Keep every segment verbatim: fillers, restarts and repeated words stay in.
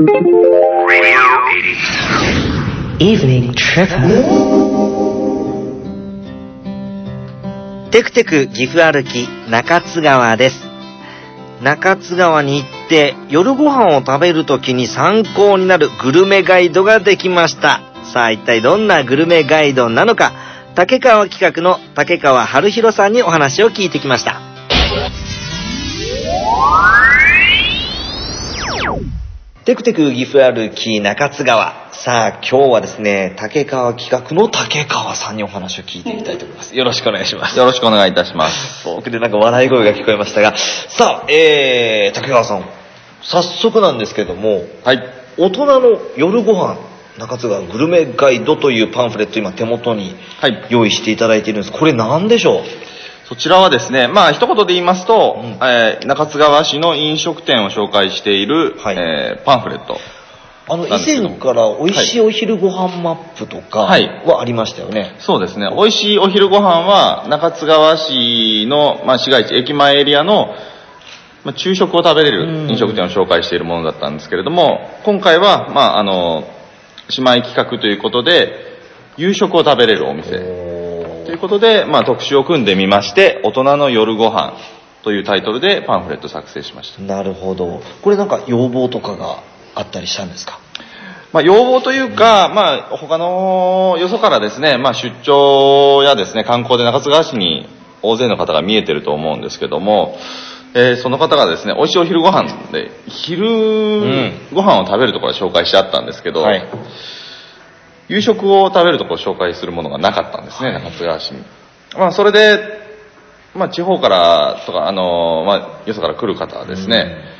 Evening Trip。テクテク岐阜歩き中津川です。中津川に行って夜ご飯を食べるときに参考になるグルメガイドができました。さあ一体どんなグルメガイドなのか、竹川企画の竹川春弘さんにお話を聞いてきました。テクテク岐阜歩き中津川。さあ今日はですね、竹川企画の竹川さんにお話を聞いてみたいと思います。よろしくお願いします。 よろしくお願いいたします。 僕でなんか笑い声が聞こえましたが、さあ、えー、竹川さん、早速なんですけども、 はい。 大人の夜ご飯中津川グルメガイドというパンフレット今手元に用意していただいているんです。これ何でしょう？ そちらはですね、まあ一言で言いますと、うん、えー、中津川市の飲食店を紹介している、はい、えー、パンフレット。 あの以前から美味しいお昼ご飯マップとかはありましたよね。はい、 そうですね。美味しいお昼ご飯は中津川市の、まあ、市街地駅前エリアの、まあ、昼食を食べれる飲食店を紹介しているものだったんですけれども、今回はまああの姉妹企画ということで夕食を食べれるお店ということで、まあ、特集を組んでみまして、大人の夜ご飯というタイトルでパンフレット作成しました。 なるほど。これなんか要望とかがあったりしたんですか？ まあ、要望というか、うん、まあ、他のよそからですね、まあ、出張やですね、観光で中津川市に大勢の方が見えてると思うんですけども、えー、その方がですね、美味しいお昼ご飯で、昼ご飯を食べるところを紹介してあったんですけど、はい、夕食を食べるところを紹介するものがなかったんですね、はい、中津川市に。まあ、それで、まあ、地方からとか、あの、まあ、よそから来る方はですね、うん、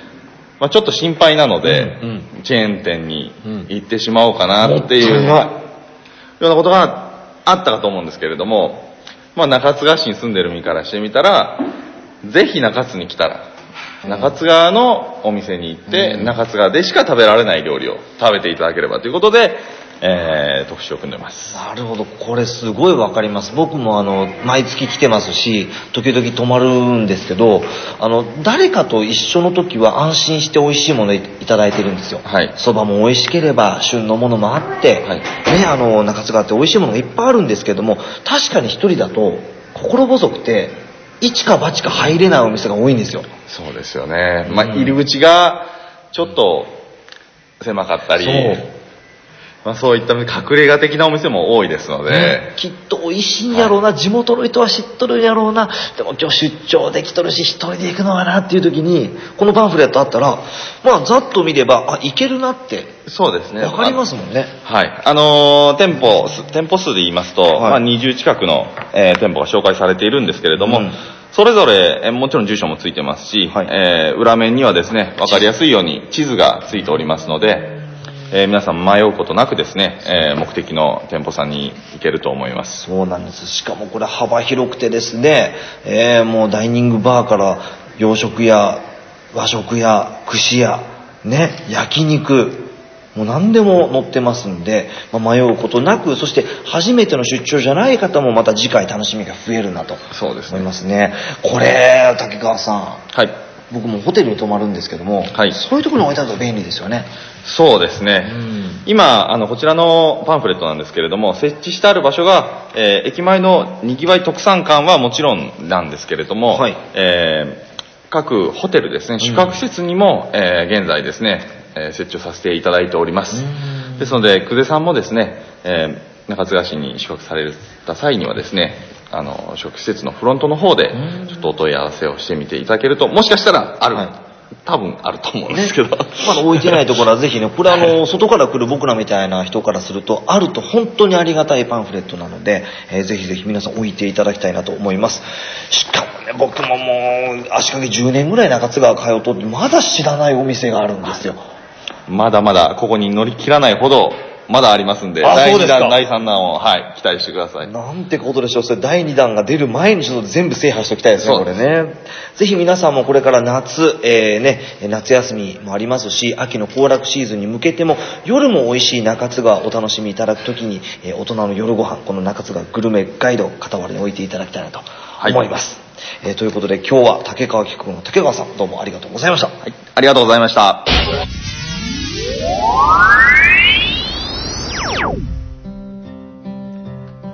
まあ、ちょっと心配なので、うんうん、チェーン店に行ってしまおうかなっていう、うん、ようなことがあったかと思うんですけれども、まあ、中津川市に住んでる身からしてみたら、ぜひ中津に来たら、中津川のお店に行って、うん、中津川でしか食べられない料理を食べていただければということで、えー、特集を組んでます。 なるほど。これすごいわかります。僕もあの毎月来てますし、時々泊まるんですけど、あの誰かと一緒の時は安心して美味しいものいただいてるんですよ。はい。そばも美味しければ旬のものもあって、はい、ね、あの中津川って美味しいものがいっぱいあるんですけども、確かに一人だと心細くて一か八か入れないお店が多いんですよ。 そうですよね。まあ、入り口がちょっと狭かったり。そう。まあ、そういった隠れ家的なお店も多いですので、ね、 きっと美味しいんやろうな、はい、地元の人は知っとるんやろうな、でも今日出張できとるし一人で行くのはなっていう時にこのパンフレットあったら、まあざっと見ればあいけるなってそうですねわかりますもんね。 はい。あのー、店舗店舗数で言いますと、はい、まあ、にじゅう近くの、えー、店舗が紹介されているんですけれども、うん、それぞれ、えー、もちろん住所もついてますし、はい、えー、裏面にはですねわかりやすいように地図がついておりますので、えー、皆さん迷うことなくですね、えー、目的の店舗さんに行けると思います。 そうなんです。しかもこれ幅広くてですね、えー、もうダイニングバーから洋食や和食や串やね、焼肉もう何でも載ってますんで、まあ、迷うことなく、そして初めての出張じゃない方もまた次回楽しみが増えるなと思いますね。これ竹川さん、はい、僕もホテルに泊まるんですけども、はい、そういうところに置いてあると便利ですよね。 そうですね、うん、今あのこちらのパンフレットなんですけれども、設置してある場所が、えー、駅前のにぎわい特産館はもちろんなんですけれども、はい、えー、各ホテルですね、宿泊施設にも、うん、えー、現在ですね、えー、設置をさせていただいております。ですので久世さんもですね、えー、中津川市に宿泊された際にはですね、あの宿泊施設のフロントの方でちょっとお問い合わせをしてみていただけると、もしかしたらある、はい、多分あると思うんですけど、ね、 まだ置いてないところはぜひね、これあの外から来る僕らみたいな人からするとあると本当にありがたいパンフレットなので、えー、ぜひぜひ皆さん置いていただきたいなと思います。しかもね、僕ももう足掛けじゅうねんぐらい中津川通うとまだ知らないお店があるんですよ。 まだまだここに乗り切らないほどまだありますんで、だいにだんだいさんだんを、はい、期待してください。 なんてことでしょう。それだいにだんが出る前にちょっと全部制覇しておきたいですね、これね。ぜひ皆さんもこれから夏、えー、ね、夏休みもありますし、秋の行楽シーズンに向けても夜も美味しい中津川をお楽しみいただくときに、えー、大人の夜ご飯、この中津川グルメガイドを傍らに置いていただきたいなと思います、はい、えー、ということで今日は竹川企画の竹川さん、どうもありがとうございました。はい、 ありがとうございました。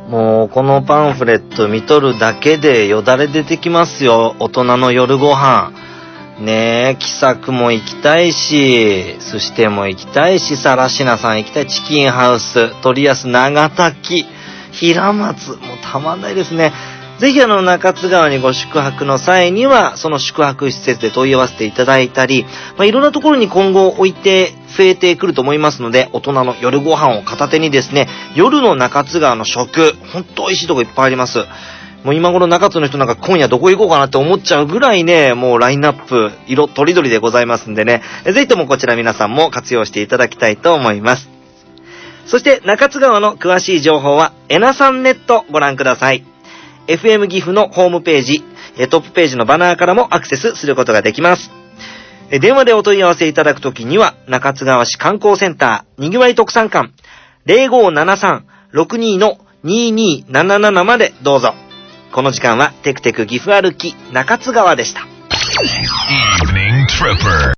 もうこのパンフレット見とるだけでよだれ出てきますよ。大人の夜ご飯。ねえ、気さくも行きたいし、寿司店も行きたいし、さらしなさん行きたい、チキンハウス、鳥安長滝、平松、もうたまんないですね。ぜひあの中津川にご宿泊の際には、その宿泊施設で問い合わせていただいたり、まあ、いろんなところに今後置いて増えてくると思いますので、大人の夜ご飯を片手にですね、夜の中津川の食、ほんと美味しいとこいっぱいあります。もう今頃中津の人なんか今夜どこ行こうかなって思っちゃうぐらいね、もうラインナップ、色とりどりでございますんでね、ぜひともこちら皆さんも活用していただきたいと思います。そして中津川の詳しい情報は、えなさんネットご覧ください。エフエム 岐阜のホームページ、トップページのバナーからもアクセスすることができます。電話でお問い合わせいただくときには、中津川市観光センター、にぎわい特産館、ゼロごーななさん ろくにー にーにーなななな までどうぞ。この時間はテクテク岐阜歩き中津川でした。